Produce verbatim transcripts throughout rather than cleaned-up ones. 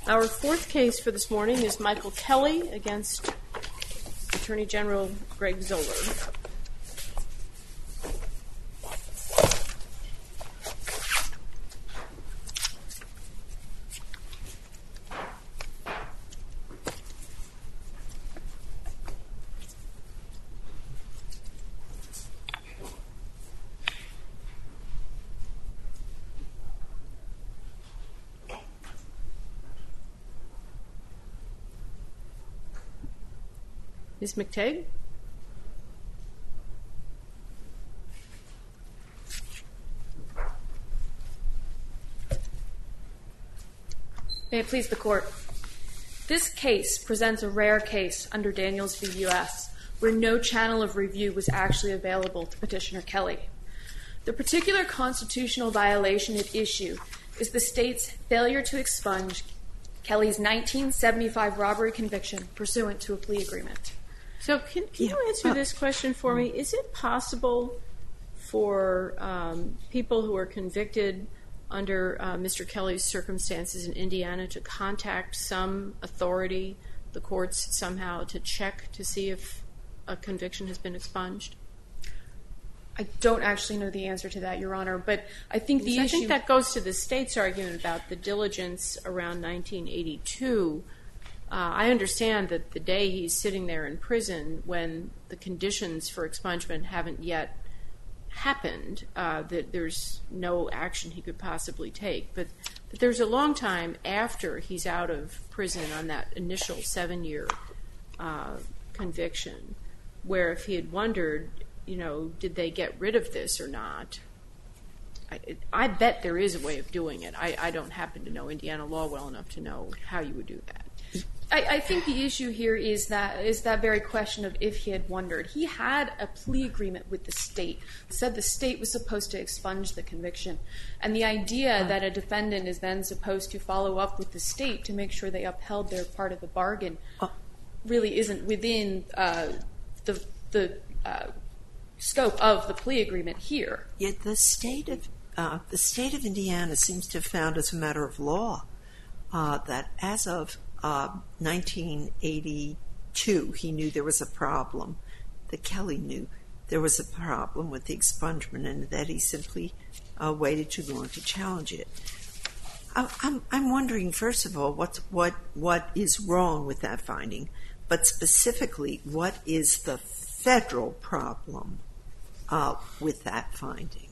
Our fourth case for this morning is Michael Kelly against Attorney General Greg Zoeller. Miz McTague? May it please the Court. This case presents a rare case under Daniels v. U S where no channel of review was actually available to Petitioner Kelly. The particular constitutional violation at issue is the state's failure to expunge Kelly's nineteen seventy-five robbery conviction pursuant to a plea agreement. So can, can you answer this question for me? Is it possible for um, people who are convicted under uh, Mister Kelly's circumstances in Indiana to contact some authority, the courts somehow, to check to see if a conviction has been expunged? I don't actually know the answer to that, Your Honor, but I think the I issue... I think that goes to the state's argument about the diligence around nineteen eighty-two. Uh, I understand that the day he's sitting there in prison when the conditions for expungement haven't yet happened, uh, that there's no action he could possibly take. But, but there's a long time after he's out of prison on that initial seven-year uh, conviction where if he had wondered, you know, did they get rid of this or not, I, I bet there is a way of doing it. I, I don't happen to know Indiana law well enough to know how you would do that. I, I think the issue here is that is that very question of if he had wondered. He had a plea agreement with the state, said the state was supposed to expunge the conviction. And the idea that a defendant is then supposed to follow up with the state to make sure they upheld their part of the bargain really isn't within uh, the, the uh, scope of the plea agreement here. Yet the state of, uh, the state of Indiana seems to have found as a matter of law uh, that as of Uh, nineteen eighty-two, he knew there was a problem, that Kelly knew there was a problem with the expungement and that he simply uh, waited too long to challenge it. I, I'm, I'm wondering, first of all, what's, what, what is wrong with that finding, but specifically, what is the federal problem uh, with that finding?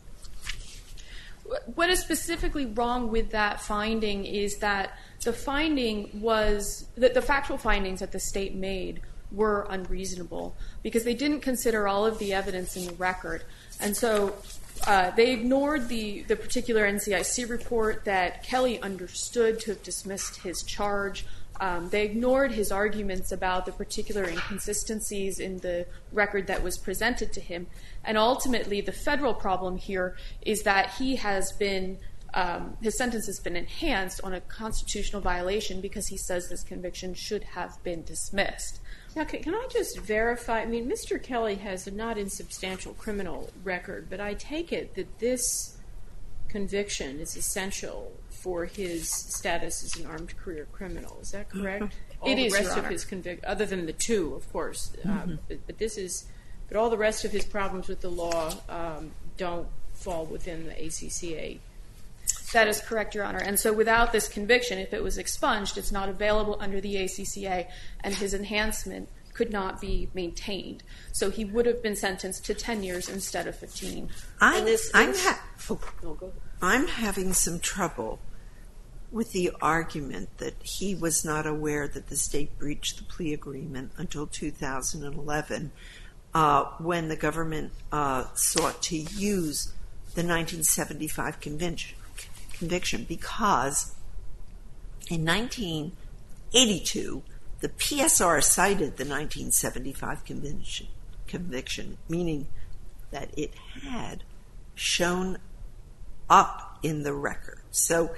What is specifically wrong with that finding is that the finding was that the factual findings that the state made were unreasonable because they didn't consider all of the evidence in the record. And so uh, they ignored the, the particular N C I C report that Kelly understood to have dismissed his charge. Um, they ignored his arguments about the particular inconsistencies in the record that was presented to him. And ultimately, the federal problem here is that he has been, um, his sentence has been enhanced on a constitutional violation because he says this conviction should have been dismissed. Okay, can I just verify? I mean, Mister Kelly has a not insubstantial criminal record, but I take it that this conviction is essential for his status as an armed career criminal. Is that correct? All It the is, rest Your of Honor. his convic- other than the two, of course. Mm-hmm. Um, but, but this is, but all the rest of his problems with the law um, don't fall within the A C C A. That is correct, Your Honor. And so without this conviction, if it was expunged, it's not available under the A C C A, and his enhancement could not be maintained. So he would have been sentenced to ten years instead of fifteen. I'm, this I'm, is- ha- oh, Oh, go ahead. I'm having some trouble with the argument that he was not aware that the state breached the plea agreement until two thousand eleven uh, when the government uh, sought to use the nineteen seventy-five convention, conviction because in nineteen eighty-two the P S R cited the nineteen seventy-five convention, conviction, meaning that it had shown up in the record. So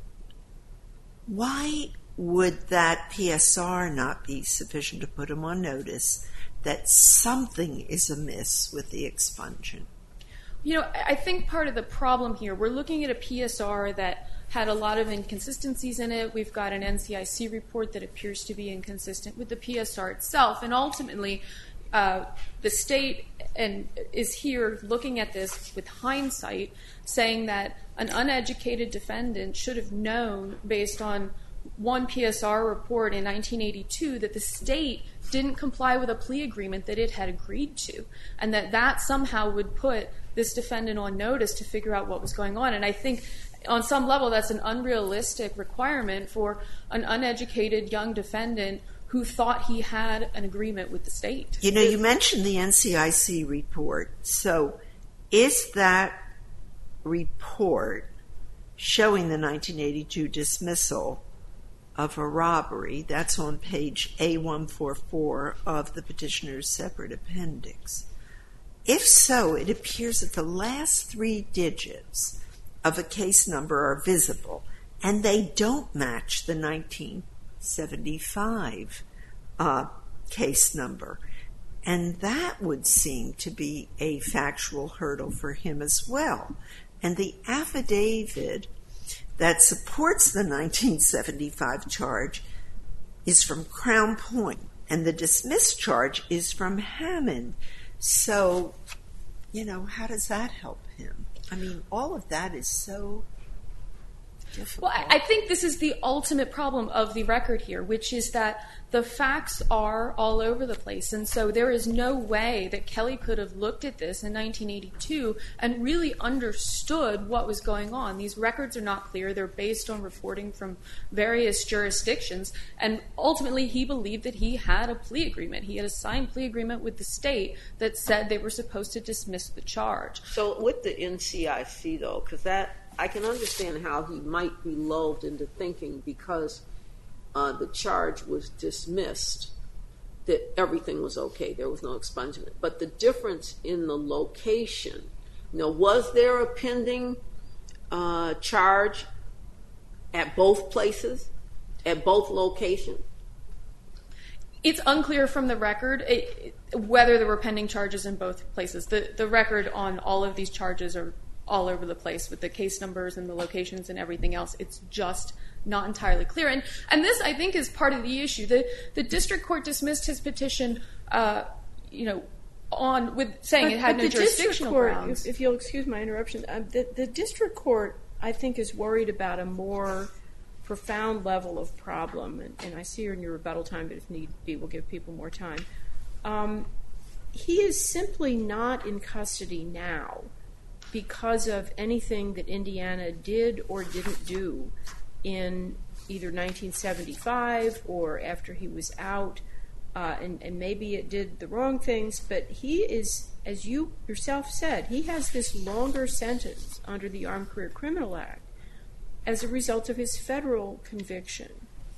why would that P S R not be sufficient to put him on notice that something is amiss with the expungement? You know, I think part of the problem here, we're looking at a P S R that had a lot of inconsistencies in it. We've got an N C I C report that appears to be inconsistent with the P S R itself. And ultimately, uh, the state and is here looking at this with hindsight, saying that an uneducated defendant should have known, based on one P S R report in nineteen eighty-two, that the state didn't comply with a plea agreement that it had agreed to, and that that somehow would put this defendant on notice to figure out what was going on. And I think on some level that's an unrealistic requirement for an uneducated young defendant who thought he had an agreement with the state. You know, you mentioned the N C I C report. So is that report showing the nineteen eighty-two dismissal of a robbery, that's on page A one forty-four of the petitioner's separate appendix. If so, it appears that the last three digits of a case number are visible, and they don't match the nineteen seventy-five uh, case number. And that would seem to be a factual hurdle for him as well. And the affidavit that supports the nineteen seventy-five charge is from Crown Point, and the dismissed charge is from Hammond. So, you know, how does that help him? I mean, all of that is so difficult. Well, I think this is the ultimate problem of the record here, which is that the facts are all over the place. And so there is no way that Kelly could have looked at this in nineteen eighty-two and really understood what was going on. These records are not clear. They're based on reporting from various jurisdictions. And ultimately, he believed that he had a plea agreement. He had a signed plea agreement with the state that said they were supposed to dismiss the charge. So with the N C I C, though, because that, I can understand how he might be lulled into thinking because uh, the charge was dismissed that everything was okay, there was no expungement. But the difference in the location, you know, was there a pending uh, charge at both places, at both locations? It's unclear from the record it, whether there were pending charges in both places. The, the record on all of these charges are all over the place with the case numbers and the locations and everything else. It's just not entirely clear. And and this, I think, is part of the issue. The the district court dismissed his petition, uh, you know, on with saying but, it had but no the jurisdictional court, grounds. If, if you'll excuse my interruption, uh, the, the district court, I think, is worried about a more profound level of problem. And, and I see you're in your rebuttal time, but if need be, we'll give people more time. Um, he is simply not in custody now because of anything that Indiana did or didn't do in either nineteen seventy-five or after he was out, uh, and, and maybe it did the wrong things, but he is, as you yourself said, he has this longer sentence under the Armed Career Criminal Act as a result of his federal conviction.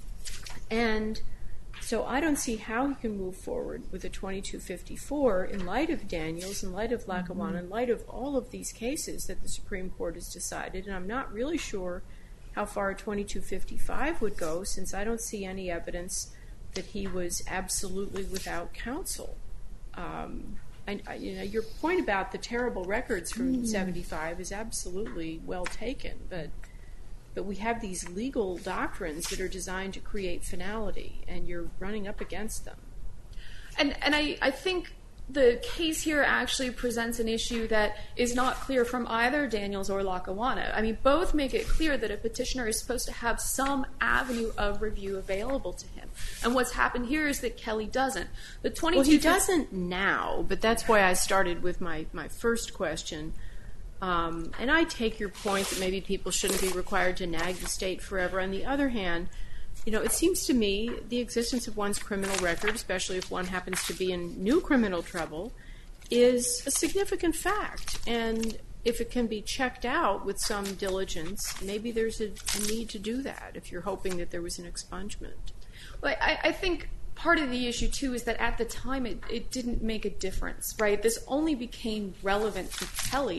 And so I don't see how he can move forward with a twenty-two fifty-four in light of Daniels, in light of Lackawanna, in light of all of these cases that the Supreme Court has decided. And I'm not really sure how far a twenty-two fifty-five would go, since I don't see any evidence that he was absolutely without counsel. Um, I, I, you know, your point about the terrible records from mm-hmm. seventy-five is absolutely well taken, but but we have these legal doctrines that are designed to create finality, and you're running up against them. And and I, I think the case here actually presents an issue that is not clear from either Daniels or Lackawanna. I mean, both make it clear that a petitioner is supposed to have some avenue of review available to him. And what's happened here is that Kelly doesn't. The twenty-two well, he doesn't now, but that's why I started with my, my first question. Um, and I take your point that maybe people shouldn't be required to nag the state forever. On the other hand, you know, it seems to me the existence of one's criminal record, especially if one happens to be in new criminal trouble, is a significant fact. And if it can be checked out with some diligence, maybe there's a, a need to do that if you're hoping that there was an expungement. Well, I, I think part of the issue, too, is that at the time it, it didn't make a difference, right? This only became relevant to Kelly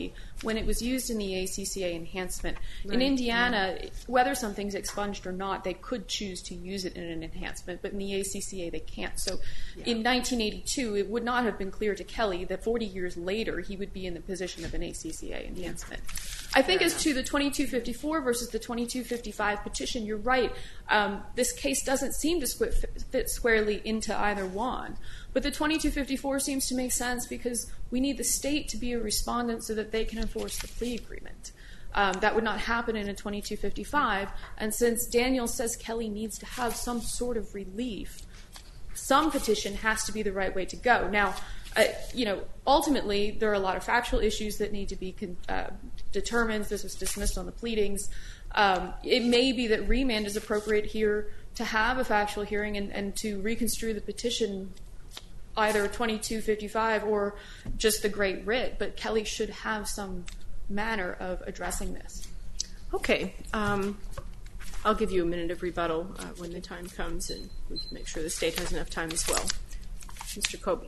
when it was used in the A C C A enhancement. Right. In Indiana, whether something's expunged or not, they could choose to use it in an enhancement, but in the A C C A they can't. So yeah. in nineteen eighty-two, it would not have been clear to Kelly that forty years later he would be in the position of an A C C A enhancement. I think Fair as enough. To the twenty-two fifty-four versus the twenty-two fifty-five petition, you're right. Um, this case doesn't seem to fit squarely into either one. But the twenty-two fifty-four seems to make sense because we need the state to be a respondent so that they can enforce the plea agreement. Um, that would not happen in a twenty-two fifty-five. And since Daniel says Kelly needs to have some sort of relief, some petition has to be the right way to go. Now, uh, you know, ultimately, there are a lot of factual issues that need to be con- uh, determined. This was dismissed on the pleadings. Um, it may be that remand is appropriate here to have a factual hearing and, and to reconstrue the petition either twenty-two fifty-five or just the Great Writ, but Kelly should have some manner of addressing this. Okay. Um, I'll give you a minute of rebuttal uh, when the time comes, and we can make sure the state has enough time as well. Mister Kobe.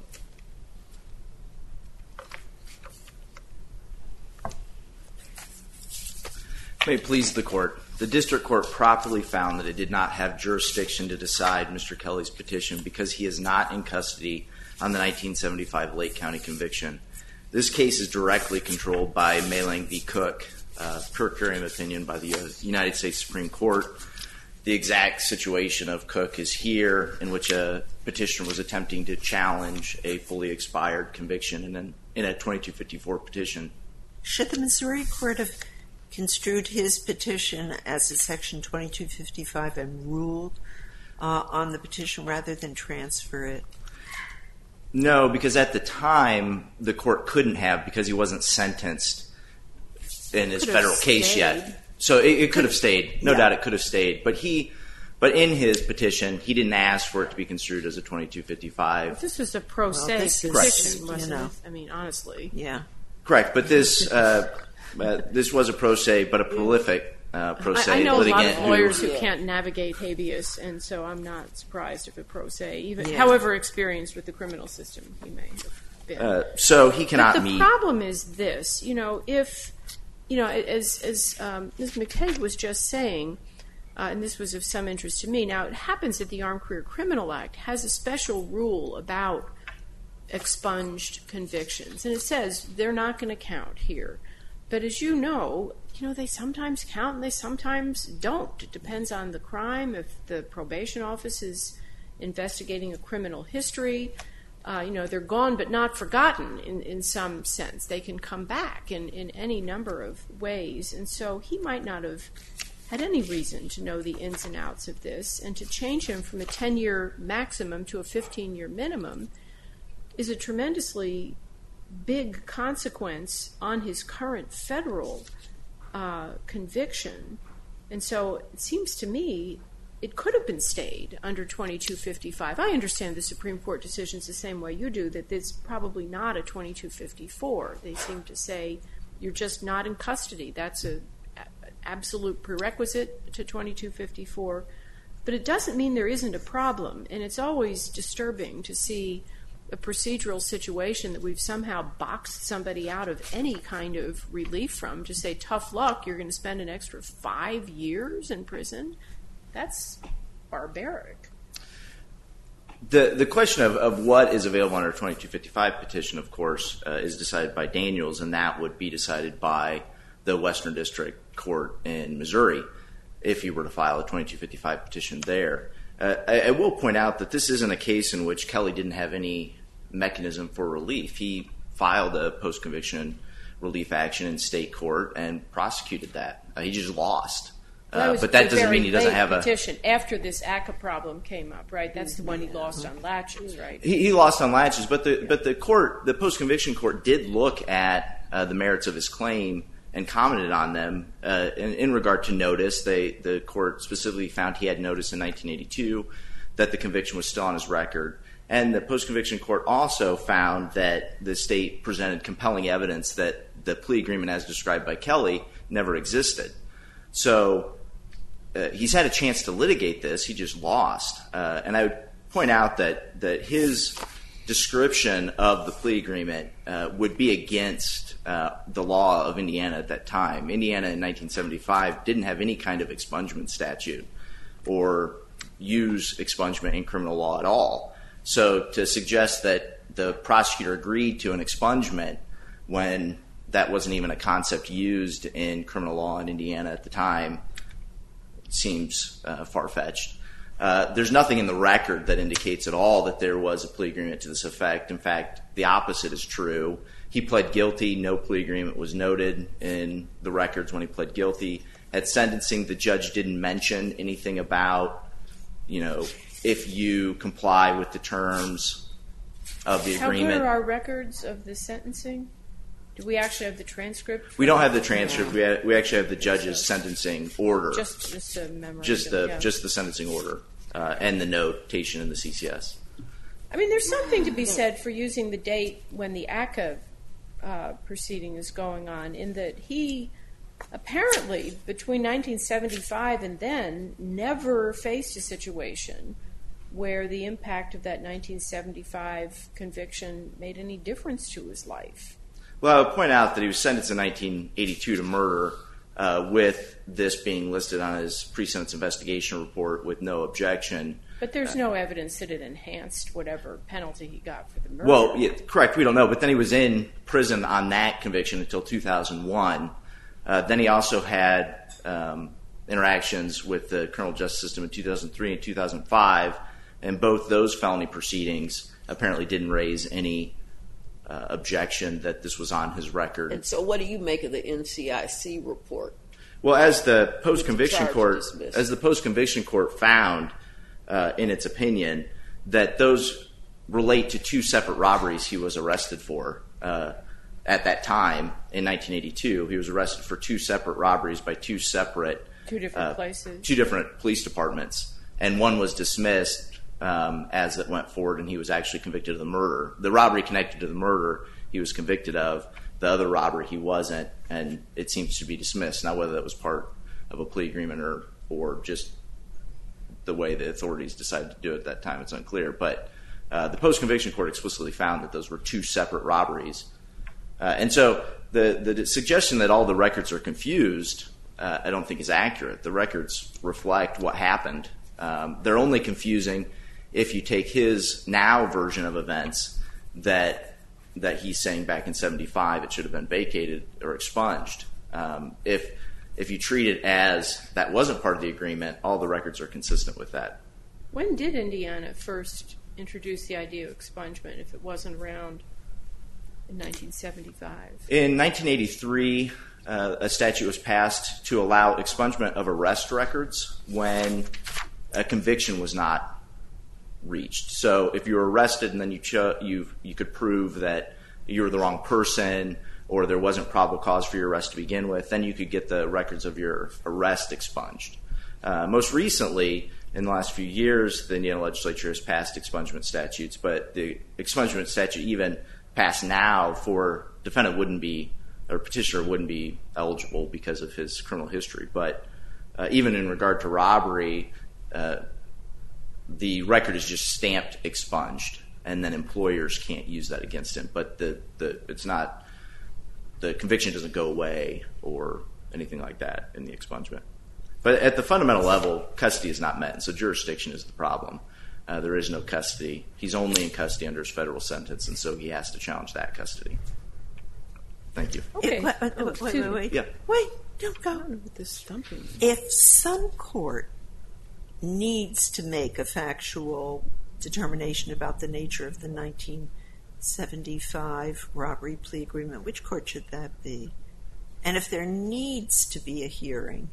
May it please the court. The district court properly found that it did not have jurisdiction to decide Mister Kelly's petition because he is not in custody on the nineteen seventy-five Lake County conviction. This case is directly controlled by Mailing v. Cook, uh, per curiam opinion by the uh, United States Supreme Court. The exact situation of Cook is here, in which a petitioner was attempting to challenge a fully expired conviction in, an, in a twenty-two fifty-four petition. Should the Missouri court have construed his petition as a Section twenty-two fifty-five and ruled uh, on the petition rather than transfer it? No, because at the time, the court couldn't have because he wasn't sentenced in his federal case stayed. yet. So it, it could have stayed. No yeah. doubt it could have stayed. But he, but in his petition, he didn't ask for it to be construed as a twenty-two fifty-five. This was a pro se well, petition, wasn't you know. it? I mean, honestly. Yeah. Correct. But this uh, uh, this was a pro se, but a prolific uh, pro se I, I know litigant. a lot of lawyers who, who can't navigate habeas, and so I'm not surprised if a pro se, even yeah. however experienced with the criminal system he may have been. Uh, so he cannot but the meet. The problem is this, you know, if, you know, as, as um, Miz McKay was just saying, uh, and this was of some interest to me, now it happens that the Armed Career Criminal Act has a special rule about expunged convictions, and it says they're not going to count here. But as you know, you know, they sometimes count and they sometimes don't. It depends on the crime. If the probation office is investigating a criminal history, uh, you know, they're gone but not forgotten in, in some sense. They can come back in, in any number of ways. And so he might not have had any reason to know the ins and outs of this, and to change him from a ten-year maximum to a fifteen-year minimum is a tremendously big consequence on his current federal uh, conviction. And so it seems to me it could have been stayed under twenty-two fifty-five. I understand the Supreme Court decisions the same way you do, that it's probably not a twenty-two fifty-four. They seem to say you're just not in custody. That's a, a absolute prerequisite to twenty-two fifty-four. But it doesn't mean there isn't a problem. And it's always disturbing to see a procedural situation that we've somehow boxed somebody out of any kind of relief from, to say, tough luck, you're going to spend an extra five years in prison. That's barbaric. The the question of, of what is available under a twenty-two fifty-five petition, of course, uh, is decided by Daniels, and that would be decided by the Western District Court in Missouri if he were to file a twenty-two fifty-five petition there. Uh, I, I will point out that this isn't a case in which Kelly didn't have any mechanism for relief. He filed a post-conviction relief action in state court and prosecuted that. Uh, he just lost. That uh, but that doesn't mean he doesn't have a petition after this A C C A problem came up, right? That's the one he lost on latches, right? He, he lost on latches, but the but the court, the post-conviction court, did look at uh, the merits of his claim and commented on them uh, in, in regard to notice. They the court specifically found he had notice in nineteen eighty-two that the conviction was still on his record, and the post-conviction court also found that the state presented compelling evidence that the plea agreement, as described by Kelly, never existed. So uh, he's had a chance to litigate this. He just lost. Uh, and I would point out that that his description of the plea agreement uh, would be against uh, the law of Indiana at that time. Indiana in nineteen seventy-five didn't have any kind of expungement statute or use expungement in criminal law at all. So to suggest that the prosecutor agreed to an expungement when that wasn't even a concept used in criminal law in Indiana at the time seems uh, far-fetched. Uh, there's nothing in the record that indicates at all that there was a plea agreement to this effect. In fact, the opposite is true. He pled guilty. No plea agreement was noted in the records when he pled guilty. At sentencing, the judge didn't mention anything about, you know, if you comply with the terms of the How agreement. good are our records of the sentencing? Do we actually have the transcript? We don't have the transcript. We have, we actually have the judge's sentencing order. Just, just a memorandum. Just the yeah. just the sentencing order uh, and the notation in the C C S. I mean, there's something to be said for using the date when the A C A uh, proceeding is going on, in that he apparently, between nineteen seventy-five and then, never faced a situation where the impact of that nineteen seventy-five conviction made any difference to his life. Well, I would point out that he was sentenced in nineteen eighty-two to murder, uh, with this being listed on his pre-sentence investigation report with no objection. But there's no evidence that it enhanced whatever penalty he got for the murder. Well, yeah, correct. We don't know. But then he was in prison on that conviction until two thousand one. Uh, then he also had um, interactions with the criminal justice system in two thousand three and two thousand five, and both those felony proceedings apparently didn't raise any uh, objection that this was on his record. And so what do you make of the N C I C report? Well, as the post-conviction Charge court, dismissed. as the post-conviction court found uh, in its opinion, that those relate to two separate robberies he was arrested for. Uh, at that time, in nineteen eighty-two, he was arrested for two separate robberies by two separate... Two different uh, places. Two different police departments. And one was dismissed um, as it went forward, and he was actually convicted of the murder. The robbery connected to the murder he was convicted of. The other robbery he wasn't, and it seems to be dismissed. Now, whether that was part of a plea agreement or, or just the way the authorities decided to do it at that time, it's unclear. But uh, the post-conviction court explicitly found that those were two separate robberies. Uh, and so the, the suggestion that all the records are confused, uh, I don't think is accurate. The records reflect what happened. Um, they're only confusing if you take his now version of events that that he's saying back in seventy-five it should have been vacated or expunged. Um, if if you treat it as that wasn't part of the agreement, all the records are consistent with that. When did Indiana first introduce the idea of expungement, if it wasn't around in nineteen seventy-five? In nineteen eighty-three, uh, a statute was passed to allow expungement of arrest records when a conviction was not reached. So if you were arrested and then you cho- you you could prove that you were the wrong person or there wasn't probable cause for your arrest to begin with, then you could get the records of your arrest expunged. Uh, most recently, in the last few years, the Indiana legislature has passed expungement statutes, but the expungement statute even passed now for defendant wouldn't be, or petitioner wouldn't be eligible because of his criminal history. But uh, even in regard to robbery, uh, the record is just stamped expunged, and then employers can't use that against him. But the, the it's not, the conviction doesn't go away or anything like that in the expungement. But at the fundamental level, custody is not met, and so jurisdiction is the problem. Uh, there is no custody. He's only in custody under his federal sentence, and so he has to challenge that custody. Thank you. Okay. It- wait, wait, Oh, wait, wait, excuse me. wait. Yeah. Wait, don't go. With this stumping. If some court needs to make a factual determination about the nature of the nineteen seventy-five robbery plea agreement, which court should that be? And if there needs to be a hearing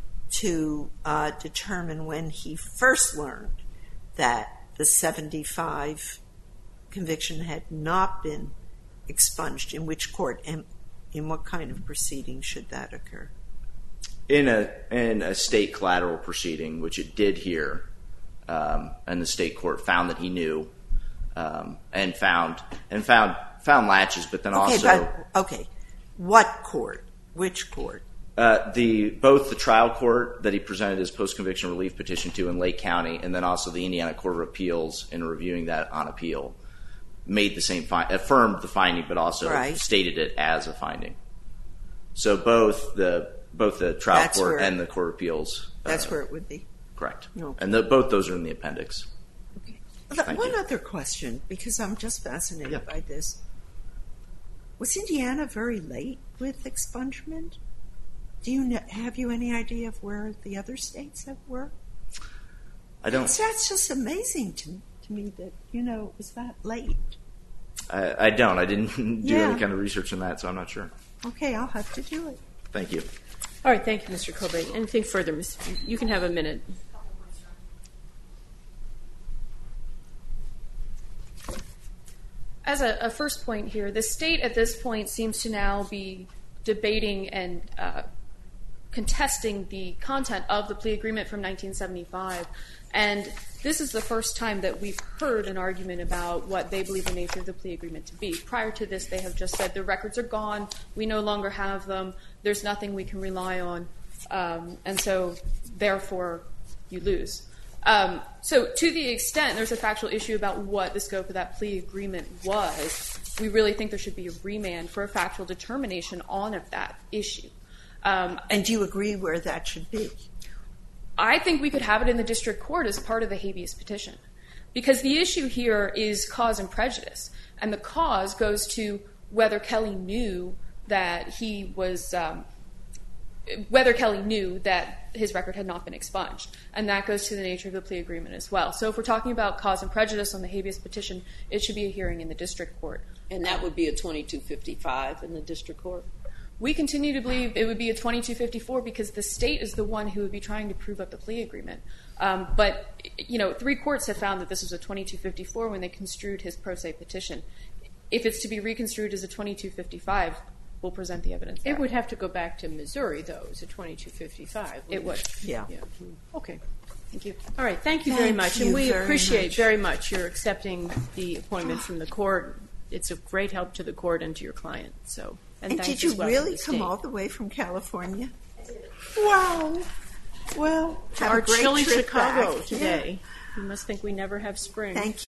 to uh, determine when he first learned that the seventy-five conviction had not been expunged, in which court and in what kind of proceeding should that occur? In a in a state collateral proceeding, which it did here, um, and the state court found that he knew, um, and found and found found latches, but then Okay, also but, okay, what court? Which court? uh, the both the trial court that he presented his post conviction relief petition to in Lake County, and then also the Indiana Court of Appeals in reviewing that on appeal. made the same fi- affirmed the finding, but also Right. stated it as a finding. So both the both the trial That's court where- and the Court of Appeals. That's uh, where it would be. correct, Okay. and the, both those are in the appendix. Okay. Thank One you. other question, because I'm just fascinated Yeah. by this. Was Indiana very late with expungement? Do you kn- have you any idea of where the other states have were? I don't. That's, that's just amazing to, to me that, you know, it was that late. I, I don't. I didn't do Yeah. any kind of research on that, so I'm not sure. Okay, I'll have to do it. Thank you. All right, thank you, Mister Kobe. Anything further, Miz You can have a minute. As a, a first point here, the state at this point seems to now be debating and uh, contesting the content of the plea agreement from nineteen seventy-five. And this is the first time that we've heard an argument about what they believe the nature of the plea agreement to be. Prior to this, they have just said the records are gone, we no longer have them, there's nothing we can rely on, um, and so therefore you lose. Um, so to the extent there's a factual issue about what the scope of that plea agreement was, we really think there should be a remand for a factual determination on of that issue. Um, And do you agree where that should be? I think we could have it in the district court as part of the habeas petition, because the issue here is cause and prejudice, and the cause goes to whether Kelly knew that he was, um, whether Kelly knew that his record had not been expunged, and that goes to the nature of the plea agreement as well. So if we're talking about cause and prejudice on the habeas petition, it should be a hearing in the district court. And that would be a twenty-two fifty-five in the district court? We continue to believe it would be a twenty-two fifty-four because the state is the one who would be trying to prove up the plea agreement. Um, but, you know, three courts have found that this was a twenty-two fifty-four when they construed his pro se petition. If it's to be reconstrued as a twenty-two fifty-five, we'll present the evidence there. It would have to go back to Missouri, though, as a twenty-two fifty-five. It would. Yeah. Yeah. Okay. Thank you. All right. Thank you very Thank much. you And we very appreciate much. very much your accepting the appointment from the court. It's a great help to the court and to your client. So, and, And thanks did you as well to really the come state. all the way from California? Wow. Well, have Our a great chilly trip Chicago back. today. You must think we never have spring. Yeah. Thank you.